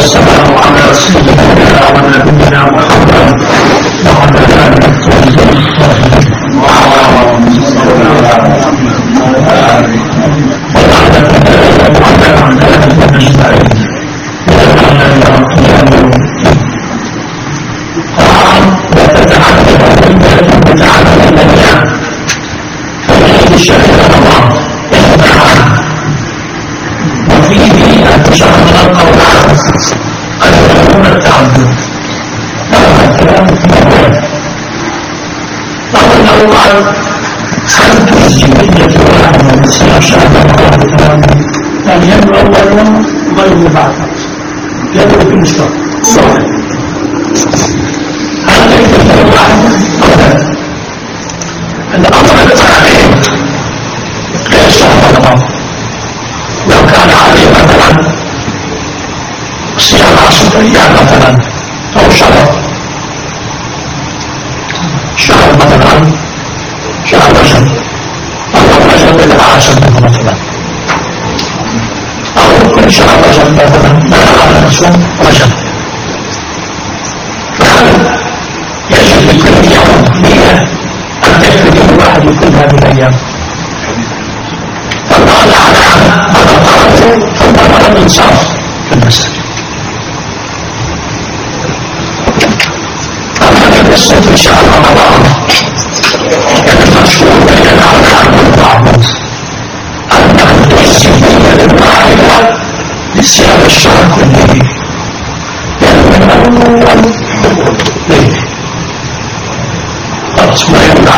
والسلام على سيدنا ونبينا محمد وعلى آله الطيبين الطاهرين غير مبعثر يدعو في المشترك صحيح هذا يجب الواحد الأمر الثاني ليس هذا لو كان عليه مثلا صيام 10 أيام مثلا أو شهر مثلا شهر رجب أو رجب إلى 10 مثلا كل شهر رجب مثلا لا على نصوم رجب فهل يجب لكل يوم نية أن تكفي يوم واحد لكل هذه الأيام فقال على هذا طرفه ثم على الإنصاف في المساجد أما يقصد في شهر رمضان المشهور بين العلماء والبعض أنه تجسيدية للواحدة لصيام الشهر كله لأن من أول ليل خلاص ما يمنع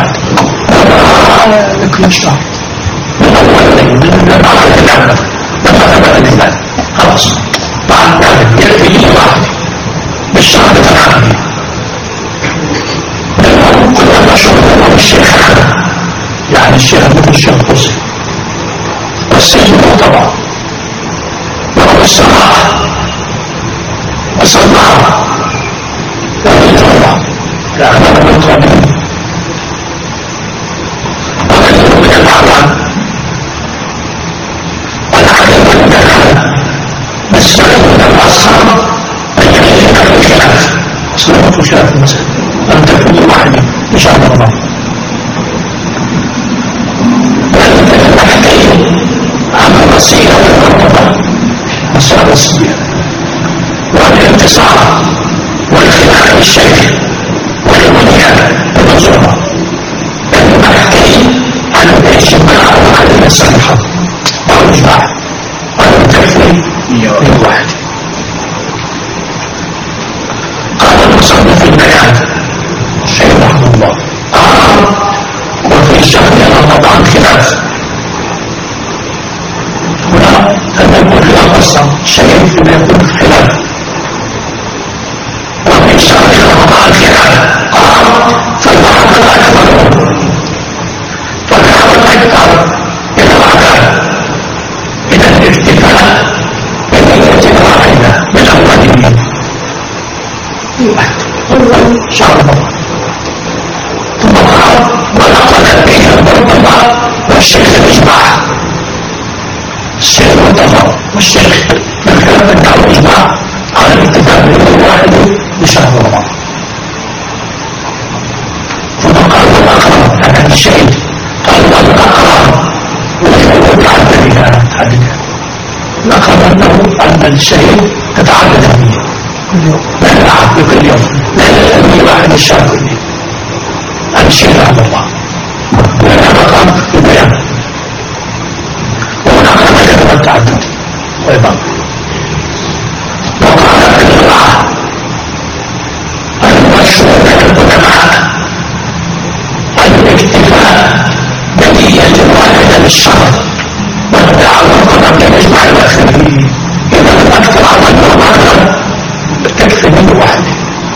لكل شهر من أول ليل من أول العمل من الإنسان خلاص بعد ذلك يكفي لي واحد بالشهر الثاني لأنه كل مشهور هو الشيخ يعني الشيخ مثل الشيخ قصي والسجن طبعا والصلاة وصلاة والإجابة يعني أنا بالقانون وغيره من الأعمال والعدد من الأعمال مسألة من الأصحاب أن يجب الخلاف صلاة خلاف المسألة أن تكون واحدة إن شاء الله عمل وسيلة للرمضان مسألة الصبيان والانتصار والخلاف بالشيخ والمنيان والمنظومة لأنه يحكي عن الإجماع وعن الصحيحة والإجماع وعن التكفي للواحد قال المصنف في البيان الشيخ رحمه الله وفي شهر رمضان خلاف أن يكون لا قصة شيء فيما يكون خلاف وفي شهر رمضان خلاف فالبعض الأكبر فالبعض الأكبر يتوقع إلى الاكتفاء واحدة من أولين شهر رمضان ثم قال ونقل بين المرتبة والشيخ الإجماع الشيخ المنتظر والشيخ من خلال الدعوة الإجماع على الاتفاق بين واحد لشهر رمضان ثم قال والأقرب عن الشيء قال والأقرب ويقول تعددها تعددها الأقرب أنه أن الشيء تتعدد به كل يوم لا يلعب بكل يوم لا يلعب واحد الشهر كله عن الشيء عبد الله ولا مقام البيان والتعدد أيضا وقال الجماعة المشهور العلماء الاكتفاء بنية واحدة للشهر والتعرض قبل الإجماع الأخير إذا لم أكثر عن المعنى تكفي من واحد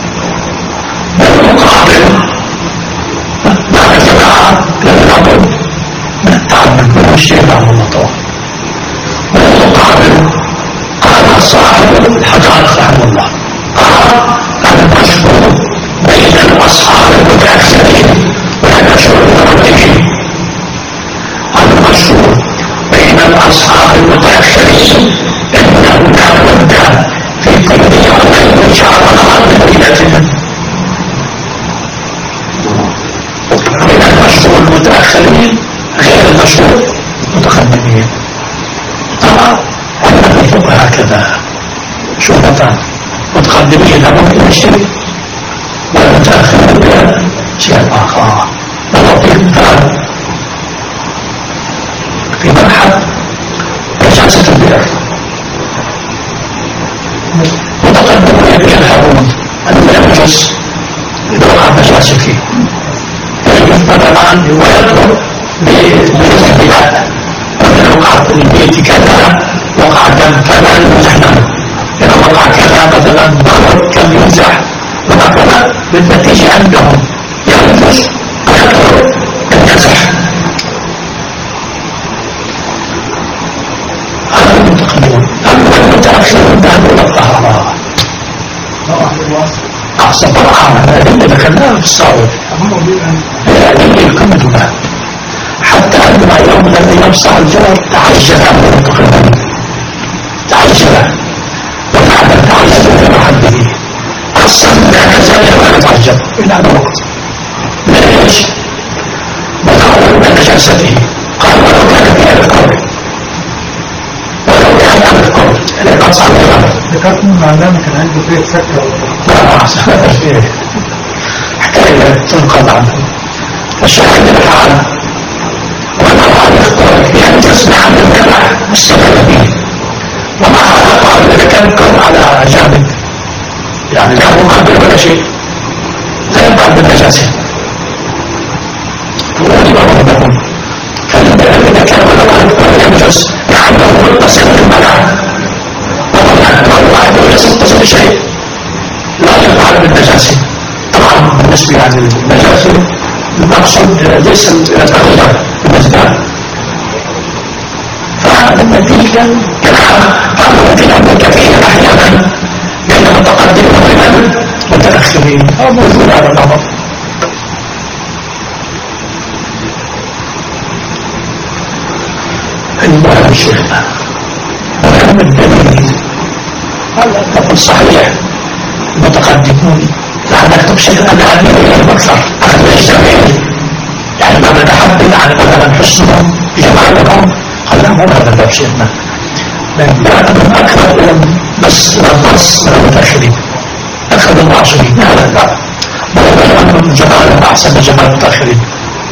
بالمقابل مع الجماعة للعبد من التعبد من الشيء عن الله بالمقابل تربيتهم من المشهور المتأخرين غير المشهور المتقدمين. طبعا عندنا في الفقه هكذا شهرتان، متقدمين لهم إلى شيء والمتأخرين إلى شيء آخر. نعطيك مثال في مرحلة نجاسة البئر، متقدمون يجهلون أنه ينجس إذا وقع نجاسة فيه، يجب مثلا ويطلب بالبلاد مثلا وقعت البيت كذا، وقع دم كذا يمزحنا، إذا وقع كذا مثلا ضرب كم يمزح، وهكذا بالنتيجة عندهم ينجس ويطلب المزح. هذا المتقدمون. أما المتأخرون ذهبوا إلى الطهارة أحسن طبعا الذين ذكرناها في الصاوت الذين يكملونها حتى عندما يوم من الأيام صار الجوار تعجل عن المتقدمين، تعجل وفعلا تعجل في محله أصلا لا نزال ولا يتعجب إلى هذا الوقت. ليش؟ وقالوا من نجاسته، قال ولو كان في هذا القول، ولو كان هذا القول الذي صار ذكرت من معلمة كان عنده فيه سكة لا أحسن حكاية تنقض عنه. الشاهد الحال وما قال يختار يعني تسمع عن الكلام السبب فيه، وما قال إذا كان قول على جانب يعني لا مقابل ولا شيء لا يبقى بالنجاسة وواجب ربهم. فإذا كان ولا ينجس لعله يتصل بالمنع الله يتصل بشيء لا يفعل بالنجاسة. طبعا بالنسبة للنجاسة المقصود ليس التغير بالنسبة، فالنتيجة قالوا في الأمر كثير أحيانا بين المتقدمين وبين المتأخرين، أو موجود هذا الأمر. المهم شيخنا وكم الدليل هذا نقول صحيح المتقدمون لا نكتب شيء الآن أكثر أخذ الجميع يعني ما نتحدث عن مثلا حسنهم بجمالهم قال لا مو هذا الباب شيخنا، لأنهم أكثر إلى النص من المتأخرين، أكثر المعاصرين من هذا الباب، وأنهم جمالهم أحسن من جمال المتأخرين.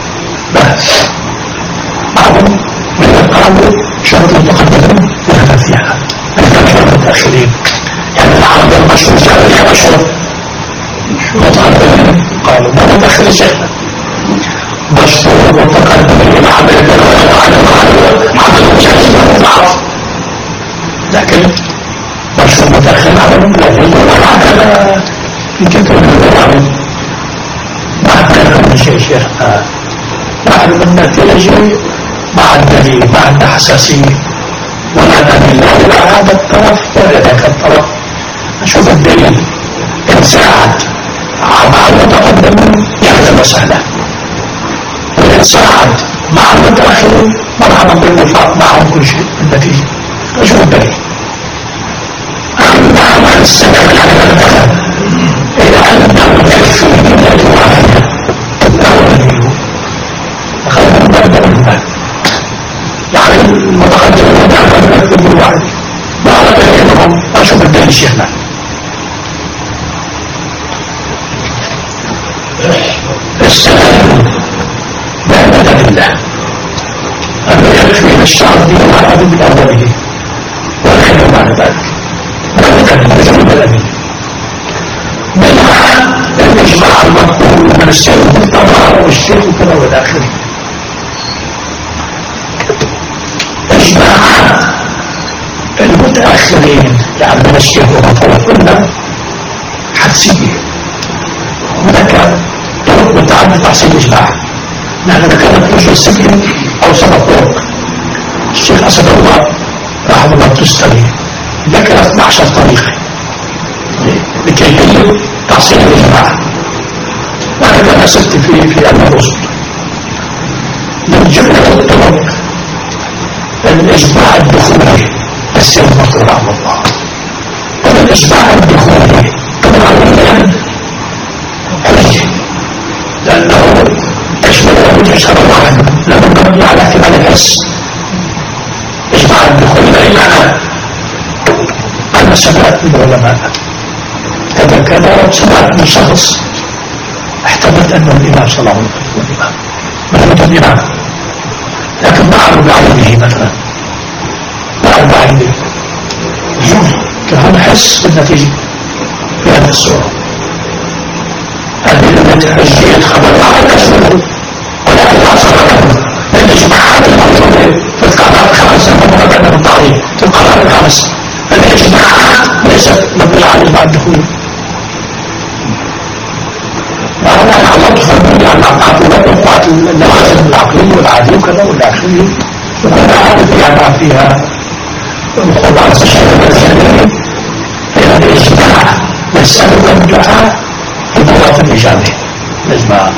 بعضهم من قالوا شرط المتقدمين وهذا فيها من المتأخرين، يعني العرب المشهور جاء مشهور متقدمين قالوا ما متأخر شيئا مشهور متقدمين عمل عمل جاهز وضعف، لكن مشهور متأخر عمل لا يجوز هكذا في كتب العلم. ما عندنا من شيء شيخنا، نعلم النتيجة مع الدليل مع الحساسية ولا دليل لا هذا الطرف ولا ذاك الطرف. نشوف الدليل إن ساعد مع المتقدمين يعني المسألة، وإن ساعد مع المتأخرين مرحبا بالوفاق معهم كل شيء النتيجة. نشوف الدليل. أما السبب على الكلام إذا أنه يكفي من واحدة لا دليل أخذنا من بعد يعني المتقدمين دائما يكتبوا الوعد ما بينهم. أشوف الدليل شيخنا السلام نعمة لله أنه يكفي الشعب بما عدو من أوله والخير بعد ذلك نعمة لله الأمين منها الإجماع المقبول من الشيخ بالطبع والشيخ كذا والآخرين. إجماع المتأخرين يعني من الشيخ ومطلق قلنا حدسية، هناك طرق متعددة تحصيل الإجماع. نحن ذكرنا في السجن أو 7 طرق. الشيخ أسد الله رحمه الله التستري ذكر 12 طريقة لكيفية تحصيل الإجماع. وهذا أسدت في الرسل من جملة الطرق الإجماع الدخولي السيد مطلوب رحمه الله، والإجماع الدخولي طبعا سمعت من العلماء كذا كذا، سمعت من شخص احتملت أنه الإمام صلى الله عليه وسلم مثلا الإمام، لكن ما أعرف بعينه مثلا، ما أعرف بعينه، كان أحس بالنتيجة في هذه الصورة. هذه التي أجيت خبر على كسره، ولكن لا صدقه، لأن جماعات الموجودة في القرارات الخمسة ممكن من التعظيم في القرارات الخمس، الإجماعات ليست مبنية على إجماع الدخول. وأنا حضرت فرمي عن عقلات وقعت اللوازم العقلية والعادية وكذا والآخرية، وأنا عارف يعني فيها الخلاصة الشيء الثاني هي الإجماع والسبب والدعاء في مواطن الإجابة. الإجماع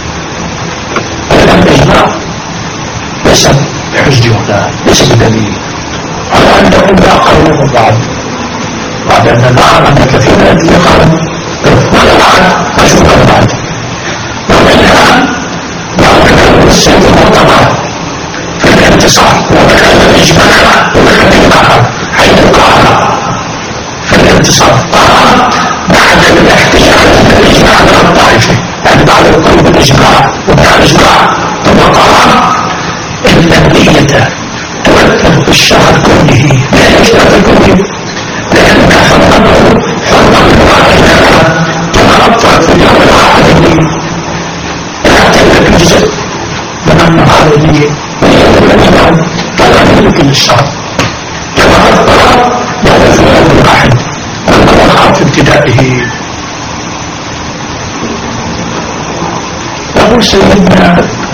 لأن الإجماع ليس بحجة ولا ليس بدليل، على أن تكون لا قول بعض بعد أن نعلم أن كثير من الذين قالوا ولا بعد أشوف بعد ومنها وكان السيد المعتبر في الانتصار، وكان الإجماع وكان الإجماع حيث قال في الانتصار قال بعد الاحتجاج بالإجماع من الطائفة، يعني بعد القول بالإجماع وكان الإجماع ثم قال إن النية تؤثر في الشهر كله، لا يشتغل كله لأنك حرمه حرما واحدا تتأثر في اليوم الواحد تعتبر الجزء من النهار النية واليوم فلا يملك للشهر تتأثر له في اليوم الواحد والمواقع في ابتدائه. يقول سيدنا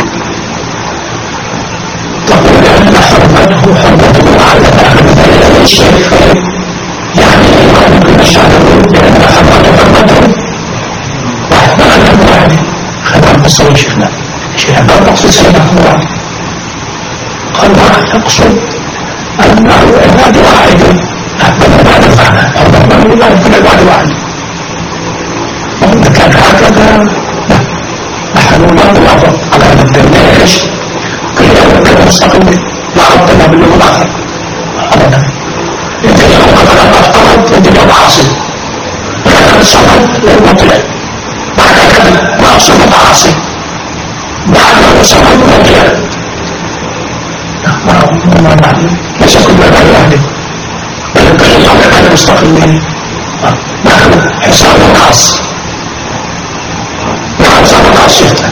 تقول أن حرمته حرمته على أهل الشيخ، يعني يمكن الشهر لأن حرمته وحرمته واحد خلال بصوي شيخنا شيخنا ما تقصد سيدنا حرمته، قال ما تقصد أنه عباد واحد أحبنا ما نفعنا حرمته لا يكون عباد واحد، وإذا كان هكذا نحن لا نوافق على هذا الدرجة كي مستقل لا ربنا باليوم الآخر أبدا. أنت اليوم أبدا أفترض أنت اليوم عاصي وكان الصمد والمطلع بعد كذا ما صمد عاصي بعد الصمد والمطلع ما نعلم ليس كل هذا واحد، بل كل يوم كان مستقل نحن حساب خاص وحساب خاصيته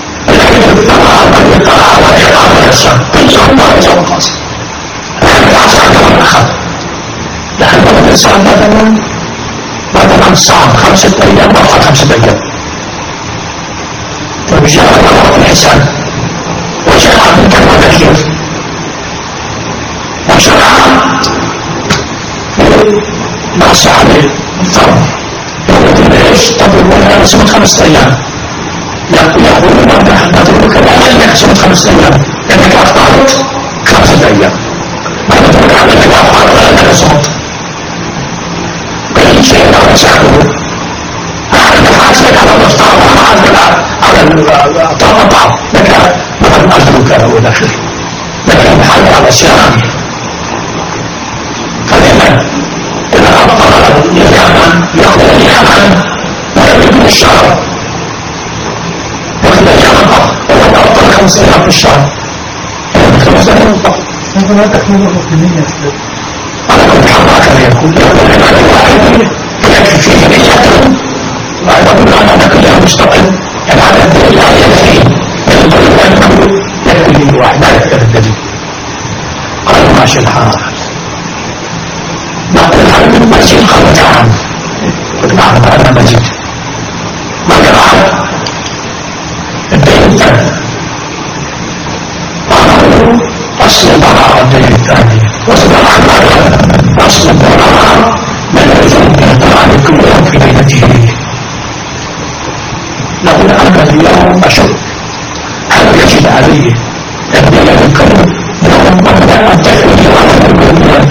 لأن الإنسان مثلا صام 5 أيام وأخذ 5 أيام وجاء وقت الحساب وجاء من كما كيف وشرع نص عليه الفرض يقول ليش تضربون سمة 5 أيام يقولون أن نضربك الآن سمة 5 أيام لأنك أفطرت 5 أيام ما نضربك على أنك أفطرت لأنك صمت كل شيء لا يساعده أنا حاسبك على الإفطار وحاسبك على الطعام لك مثلا أجرك أو داخل لكن حاجة على الصيام فلما إذا أفطر اليمن يأخذ اليمن ولا يكون الشهر وإذا جاء ولا أفطر 5 أيام في الشهر 5 أيام فقط لا تكون مسلمين على كل حال هكذا يكون العبادة الواحدة يكفي فيه نيته وأيضا أنا كلها مستقل العبادة لا يكفي ينبغي أن نقول يكفي لي واحد لا يكفي الدليل. قالوا ماشي الحال نقول عن المسجد خرج عنه قلت نعم أنا مسجد ما كان أحد الدين الثاني قالوا أصل البراءة الدين الثاني أصل البراءة من يجب أن يطلع كل يوم في ليلته. نقول أنا اليوم أشك هل يجب عليه أن يكون يوم قبل أن تكون يوم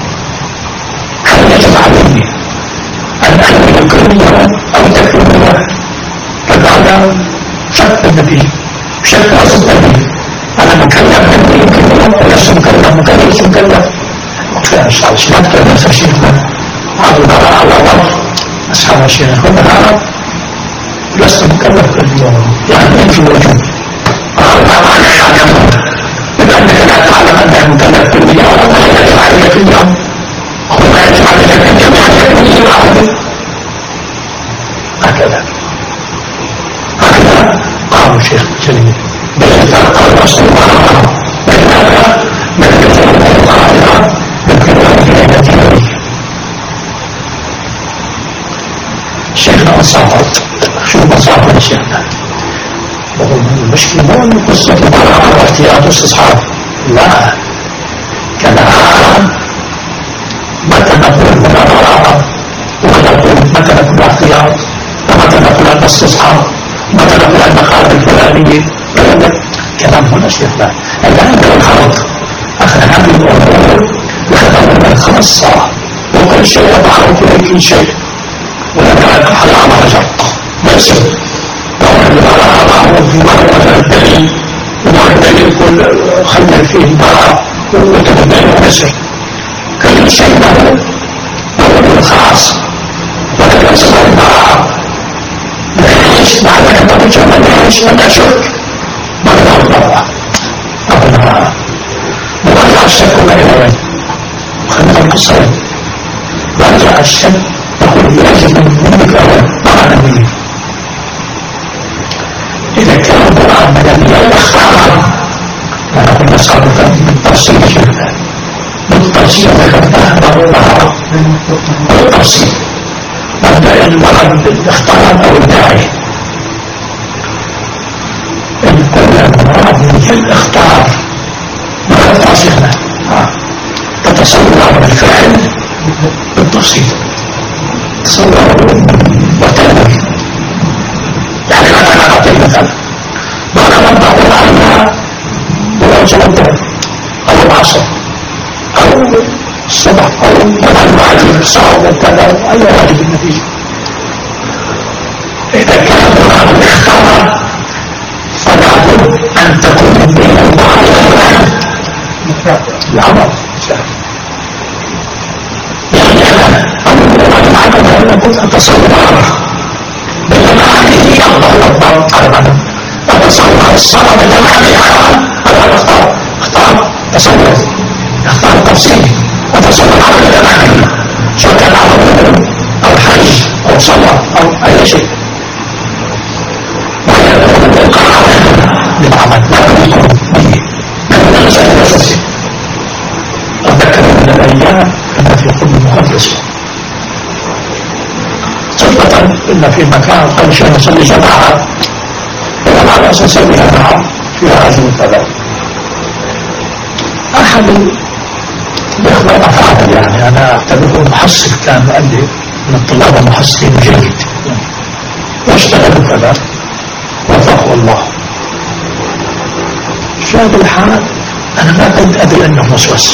هل يجب عليه أن يكون يوم أو تكون يوم فهذا شك النبي شك أصل النبي أنا مكلف أنه يمكن يوم وليس مكلف مكلف مكلف وكذا الشعب ما تكلم نفس الشيء اصحاب البراءة والرفض اصحاب الشيخ هنا لست مكلف باليوم يعني في الوجود لأنك لا تعلم أنك مكلف باليوم ولا يجب عليك اليوم ولا يجب عليك أن جميع اليوم هكذا قام الشيخ الجليل بل قال رسول الله بينما من يجب القاهرة شيخنا أصابت شو مصابة شيخنا المشكلة مو أن قصة البراءة واحتياط استصحاب لا كلام متى نقول البراءة ونقول متى نقول احتياط ومتى نقول الاستصحاب متى نقول المقالة الفلانية كلام هنا شيخنا الآن بالخلط أخذ هذه الأمور وخذ الخاصة وكل شيء يضعه في كل شيء ولكن حرام رجل بس البراءة في مرة الدليل ومرة الدليل كل خلنا فيه البراءة وتبين ونسر كل شيء له أول خاص ولكن اسمه البراءة ليش بعد أن ترجع من ليش من أشك مرة البراءة أبناء مرجع الشك إلى وين خلنا القصرين مرجع الشك يقول يجب منك أول معنى مني إذا كان القرآن مدنيا يختار ونقول نصاب بالتفصيل شيئا بالتفصيل ذكرناه ضرورة بالتفصيل مبدأ المرض بالاختار أو الداعي إن كل المرض من الاختار ما تفصيلنا تتصور بالفعل بالتفصيل تصور وتنوي يعني أنا أعطي مثلا ما أنا أقول عنها ورجل الظهر أو العصر أو الصبح أو مثلا واجب صعب وكذا أي واجب النتيجة إذا كان الله اختار فلا بد أن تكون بين الله العمل يعني أنا أقول العمل أنا كنت أتصور بجماعه الله أكبر أربعا أتصور الصلاة بجماعه أنا اختار تصور اختار تفصيل أتصور عمل بجماعه سواء كان عمل أو حج أو صلاة أو أي شيء ويكون بالقرار للعمل لا يكون به من المسألة الأساسية أذكر من الأيام أن في قلب مقدس صدقة إن في مكان قبل شيء نصلي جماعة إذا على أساس جماعة فيها أجل الثلاث أحد الإخوة أفعال يعني أنا أعتبره محصل كان مؤلف من الطلاب المحصلين جيد واشتغلوا كذا وفقه الله شاهد الحال أنا ما كنت أدري أنه وسوس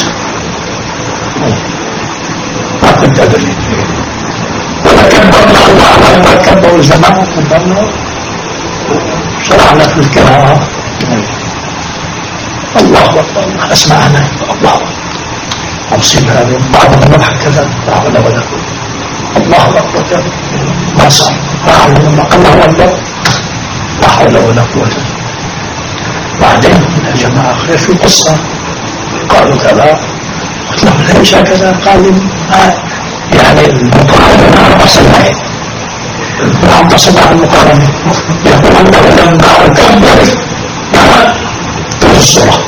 ما كنت أدري ولكن برنا الله لما كبروا الجماعة كبرنا شرعنا في القراءة الله أكبر أسمعنا الله أبصر هذا بعضهم نضحك كذا لا حول ولا قوة الله أكبر كذا ما صار لا حول ولا قوة الله أكبر لا حول ولا قوة بعدين يا جماعة خير في قصة قالوا كذا قلت لهم ليش هكذا قال لي يعني المقارنة ما تصل معي نعم تصل مع المقارنة يقول أنه لما أكبر تقول الصورة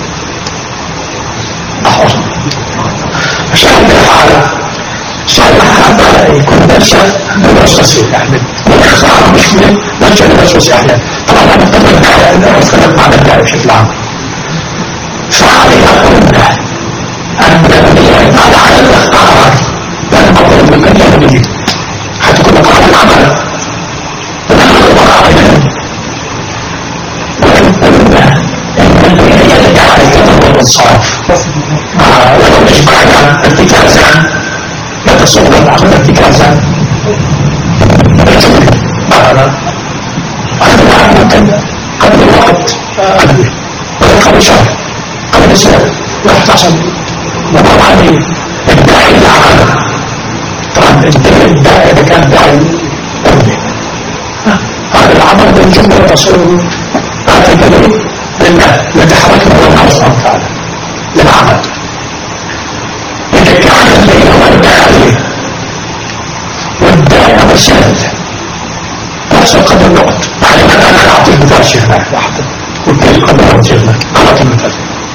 أحوص شاهد الحالة شاهد الحالة يكون نفسه بالوسوسة يعني والإخطار مشكلة نرجع للوسوسة أحيانا طبعا أنا أتفق الدعاية أنه أتكلم مع الدعاية بشكل عام فعلينا قلنا أن يفعل على الإخطار لا نقول بمن يهدي حتى كنا قال العمل ونحن الوراء وإن قلنا أن الذين يدعى يتطور الصرف ولو نجمعنا ارتكازا نتصور العمل ارتكازا معنا أنا ممكن قبل الوقت قبل شهر قبل سنة واحتصل وضع عليه الداعي العمل طبعا الداعي كان داعي هذا العمل بالجملة رسول هذا الدليل لله لتحركه الله سبحانه وتعالى للعمل. إذا كان الليل هو الداعي والداعي رسالة نفس قدر الوقت يعني أنا أعطيك مثال شيخنا واحدة قلت لي قدر شيخنا أعطي مثال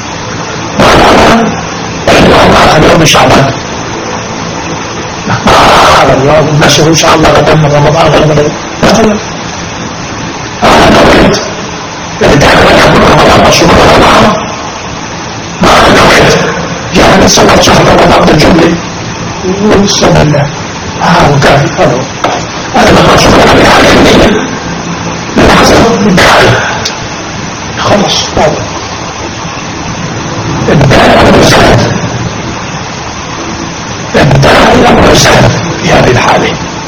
وأنا اليوم شعبان اليوم نشر إن شاء الله غدا من رمضان غدا أنا نويت إذا كان رمضان شهر رمضان ما نويت يعني صلاة شهر رمضان بالجملة وصلى الله وكافي هذا ما شهر رمضان النية من حسب الداعي خلص الداعي والرسالة الداعي والرسالة في هذه الحالة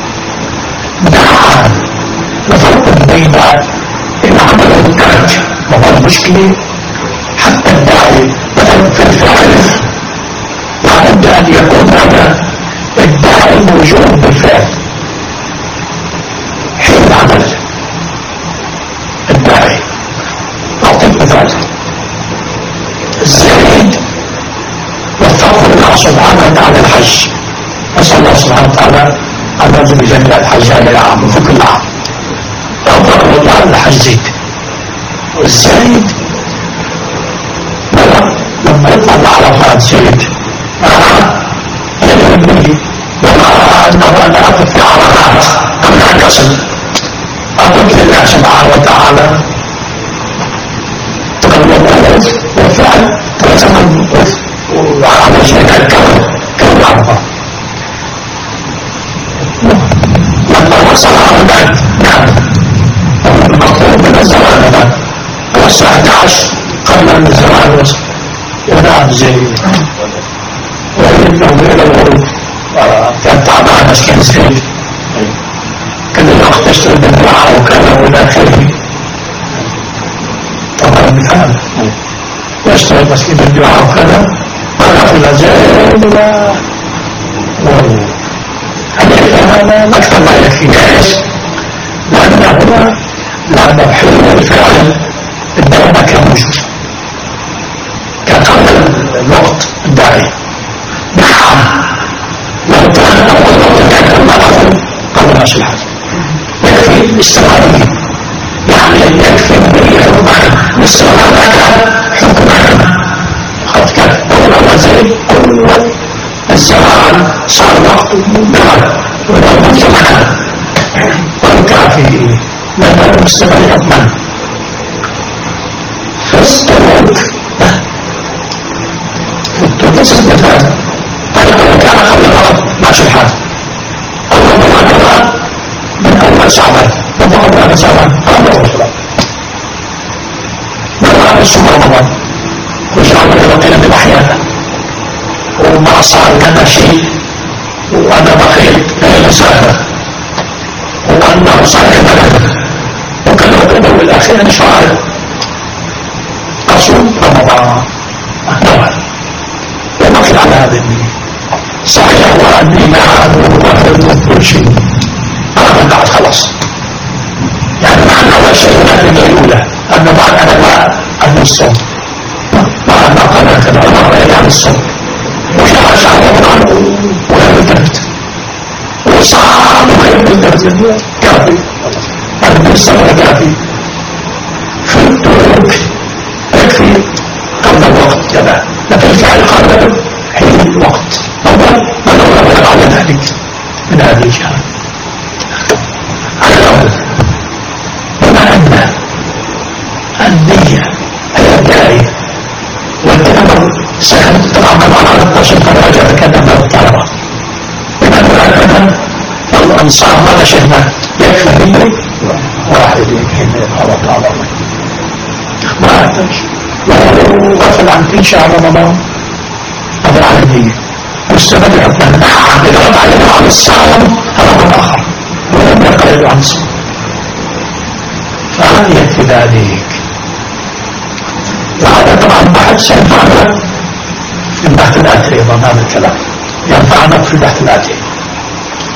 دعا لفرق بين العمل والإنتاج وهو المشكلة حتى الداعي مثلا في الفعل لابد أن يكون هذا الداعي موجود بالفعل حين العمل الداعي. أعطيك مثال الزاهد وفقه الله سبحانه وتعالى الحج نسأل الله سبحانه وتعالى أن يرزق بجنة الحج هذا العام وفق العام وفقه الله الحج زيد والزايد لما يطلع العرفات زيد يلمني وما أنه أنا أقف في عرفات أمنع قصد أقول لله سبحانه وتعالى تقلب وفعل وزمن وعلى وجهك كون عرفة لما وصل عرفات نعم المطلوب من الزمان بعد والساعة 11 قبل أن الزمان وصل ونعم زي وإنه إلى الغروب كان تعبان مسكين سيد كان الوقت يشتغل بالدعاء وكان ولا خير طبعا مثال يشتغل مسكين بالدعاء وكذا ولا في الأجال هذا أكثر ما يكفي جائز لأنه حلو الفعل الدعاء ما كان موجود كان قبل الوقت الداعي نعم لو كان أول وقت كان المرض قبل نشر الحج يكفي الاستمرارية يعني يكفي الاستمرار حكم خلاص كان أول زي أول الزمان صار وقت نعم ولو نشر والكافي لأنه المستمر يضمن فاستمرت تتصل مثال طيب كان قبل الغرب ماشي الحال أول مرة من أول شعبان وضعوا على شعبان هذا هو الشباب مرة الشهر رمضان وشعبان يبقينا بالأحيان وما صار لنا شيء وأنا بقيت غير مسافة وأنه صار كذلك وكان القدر بالأخير إن شاء الله أصوم رمضان نوعا ومقل على هذا الدين صحيح وأني معه وفرد كل شيء أنا بعد خلاص يعني معنى أول شيء لكن الأولى أنه بعد أنا لا عن الصوم بعد ما قلت الأمر عن الصوم وشعر شعر رمضان ولا بدأت وصعب وغير بدأت كافي أنا الصبر كافي في الدروك يكفي قبل الوقت كذا لكن الفعل قبل حين الوقت أول ما نظر على ذلك من هذه الجهة على الأول وما أن النية الداعية والأمر سهل طبعا على 12 درجة كذا الطلبة لأن الأنصار ماذا شهنا يكفي مني واحد يمكن يتحرك على الله ما أعتقد لو غفل عن كل شهر رمضان هذا على النية مستمر حتى إذا رفع يده عن الصوم هذا أمر آخر ولم يقل عن الصوم فهذا يكفي ذلك وهذا طبعا بحث سينفعنا في البحث الآتي أيضا هذا الكلام ينفعنا في البحث الآتي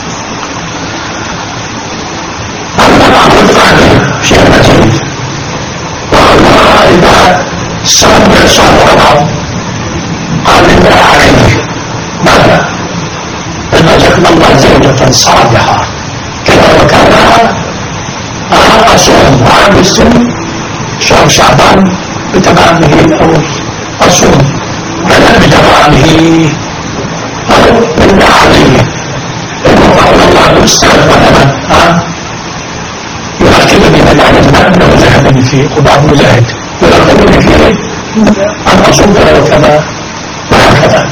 شيء جيد. والله إذا صار غلط قال الله عليه ماذا؟ إن رزقنا الله زوجة صالحة كذا وكذا أصوم وعام السن شهر شعبان بتمامه أو أصوم ولا بتمامه أو بالله عليه إنه قال الله مستقبل لنا يؤكدني من العلم أنه ذهبني فيه وبعض مجاهد يؤكدني فيه أن أصوم كذا وكذا وهكذا.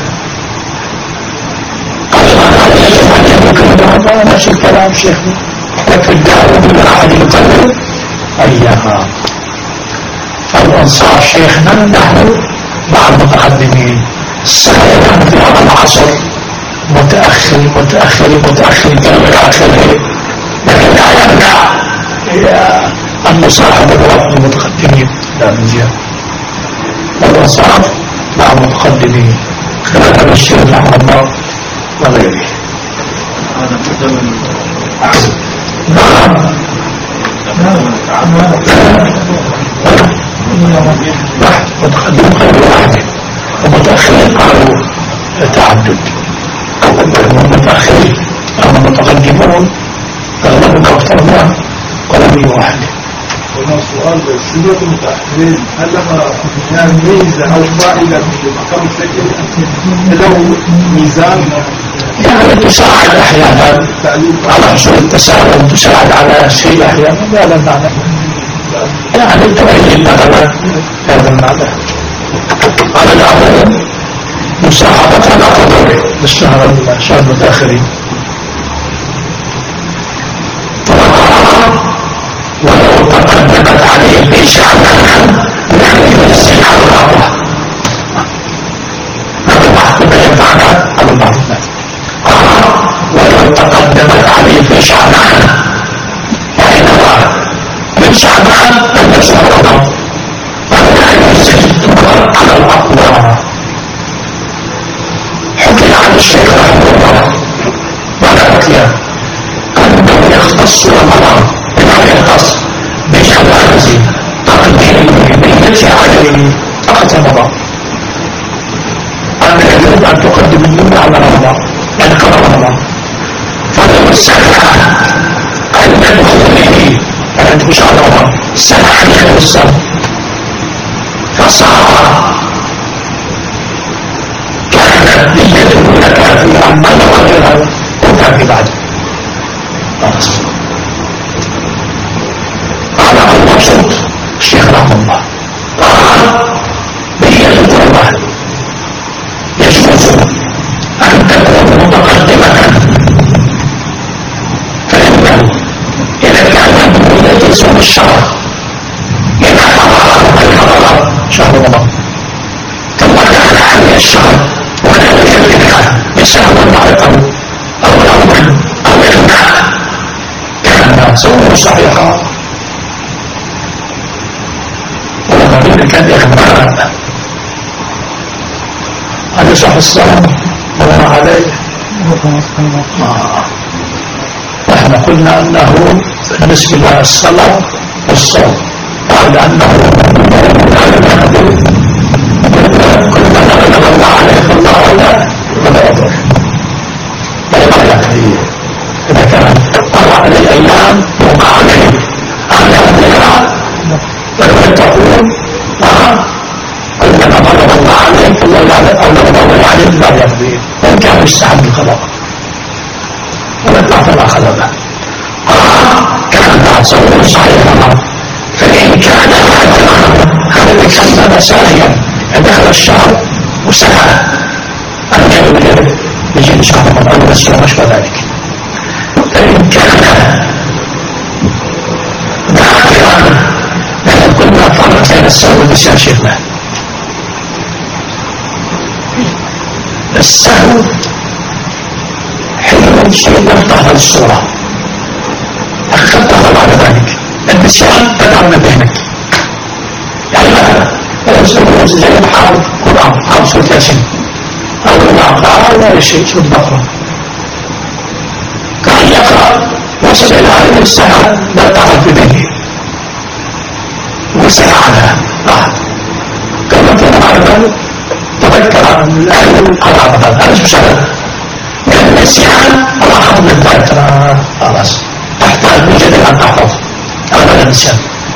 قال نفس الكلام شيخنا لكن دعوة من أحد يقلل أيها فالأنصار شيخنا نحن مع المتقدمين سائرا في هذا العصر متأخر كما آخره لكن لا يمنع المصاحبة بوقت المتقدمين لا من جهة والأنصار مع المتقدمين خلال الشيخ رحمه الله وغيره. نعم متقدم قالوا واحد ومتأخرين قالوا تعدد المتأخرين أما المتقدمون أغلبهم أكثرهم قلمي واحد. هنا سؤال سورة المتأخرين هل لها ميزة أو فائدة في مقام السكن له ميزان؟ يعني تساعد أحيانا على حصول التساؤل تساعد على شيء أحيانا هذا المعنى يعني تبين مثلا هذا المعنى. قال الأول مصاحبة على قدره بالشهر المتأخرين ولو تقدمت عليه بشعبان نحن نسيح الله هذا محكوم ينفعنا على المعروفات. ولو تقدمت عليه بشعبان يعني نظر من شعبان أن يشهر الله فلا يسيح على الأقوى. حكي عن الشيخ رحمه الله ولا أنه يختص رمضان يختص بجواز تقديم النية عليه فقط رمضان. أن يجب أن تقدم النية على رمضان يعني قبل رمضان فلو السنة أن يدخل به أن تخش على رمضان السنة عن خير السنة فصار كانت نيته لك في عمال وغيرها وكان في بعد قال المقصود الشيخ رحمه الله قال بنية القربان يجوز أن تكون متقدمة فإنه إذا كان بنية صوم الشهر إذا حضر شهر رمضان ثم كان عليه الشهر ولا يجريها بسبب معرفه أو يوم أو إغناء كان صومه صحيحا ولكن كان إغناء هذا صح الصوم ولا عليه. نحن قلنا أنه بالنسبة للصلاة والصوم قال أنه كلما نغلب الله عليه فالله ولا يضر لا يضر عليه إذا كان قرأ عليه الأيام وما عليه أعلى النيران ولو تقول كلما غلب الله عليه فالله أو لو ضل عليه لا يضر وإن كان يستحب القضاء ونطلع فلا خلبه. كان بعد صوم صحيح فإن كان هذا يسمى ساهيا دخل الشهر وسهى أن يجي شهر رمضان بس وما أشبه ذلك. فإن كان ذاكرا نحن كنا فرق بين السهو والنسيان شيخنا. السهو حلو شيء لم تحفظ الصورة أخذتها بعد ذلك. النسيان تدعم بينك يعني مثلا زي محاول قرآن حافظ سورة ياسين أو الأعقاب ولا شيء سورة البقرة كان يقرأ وصل إلى هذه الساعة لا تعرف بينه سيعانها كما تنعرض تذكر العرض هذا مش سهل لأن النسيان على حفظ الذاكرة خلاص تحتاج من جديد أن تحفظ هذا النسيان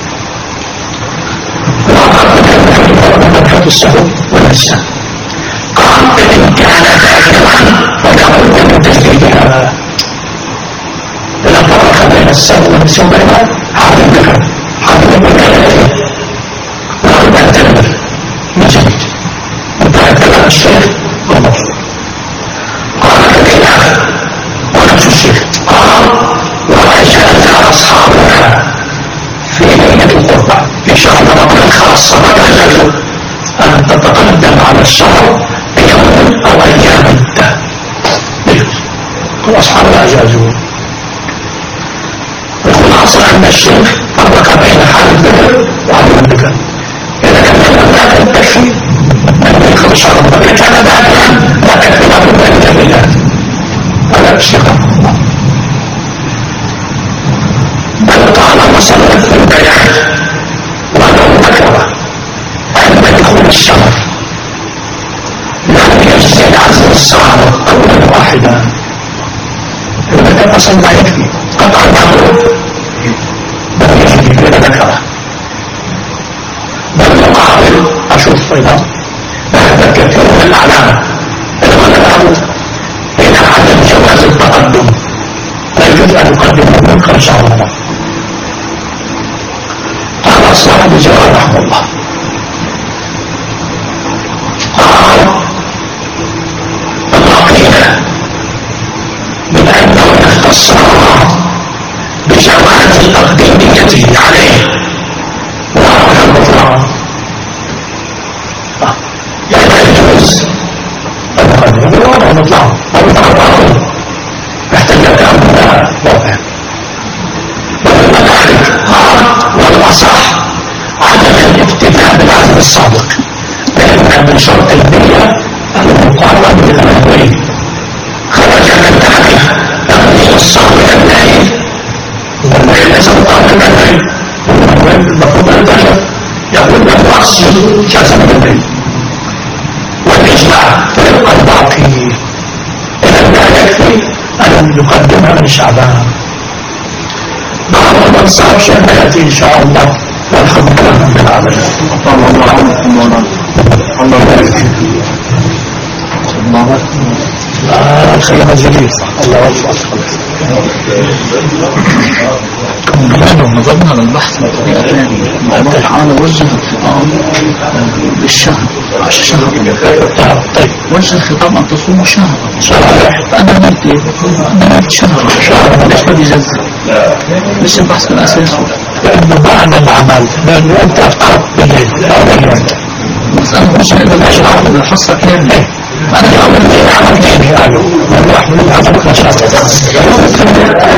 مبحث السهو والنسيان قال إن كان ذاكرا فلا بد من تجديدها لا فرق بين السهو والنسيان بينها حافظ الذكر حافظ الذكر لا بد أن تنبه من جديد انتهى كلام الشيخ والمقصود قال الخلاف ونفس الشيخ قال وأجاز أصحابنا في ليلة القربى في شهر رمضان الخاصة ما تجوز أن تتقدم على الشهر بيوم أو أيام يجوز كل أصحابنا أجازوا الخلاصة أن الشيخ فرق بين حال الذكر وعدم الذكر إذا كان ذلك تكفي أن يدخل شهر رمضان إذا كان ذلك لا تكفي لا بد من التبينات هذا الشيخ رحمه الله بل طالما صلت في البيان ولو ذكر أن يدخل الشهر لم يجزي عزم الصحابة قولا واحدا إذا كان أصلا لا يكفي قطع المعروف لم يجزي إذا ذكره بل يقابل أشوف أيضا هذا كثير من الأعلام العلماء إلى عدم جواز التقدم لا يجوز أن يقدم من خلال شهر رمضان قال أصحاب الجواب رحمه الله قال العقيدة من أنه يختص بجواز تقديميته عليه وهو المطلق يعني لا يجوز المقدم وهو المطلق يحتاج أمر واضح والأصح عدم الاكتفاء بالعزم الصادق لأن من شرط النية المقارنة بالأمرين خرج من ذلك تقديم الصوم الليل والليل ليس مقارنة بالليل المفروض أن تجد يقول بالرأس جزم بالليل والإجماع فيبقى الباقي إذا لا يكفي أن يقدمها من شعبان بعض من صار شيء يأتي إن شاء الله والحمد لله رب العالمين الله الخلافة الجديد الله أكبر لو نظرنا على البحث بطريقة ثانية الله تعالى وجه الخطاب بالشهر وجه الخطاب أن تصوم شهرا فأنا نمت شهرا ليش بدي جزء ليش البحث الأساس لأنه معنى العمل لأنه أنت أفقرت بالليل مسألة مش هيدا الحصة كاملة أنا أعمل عمل تاني قالوا ونروح من العمل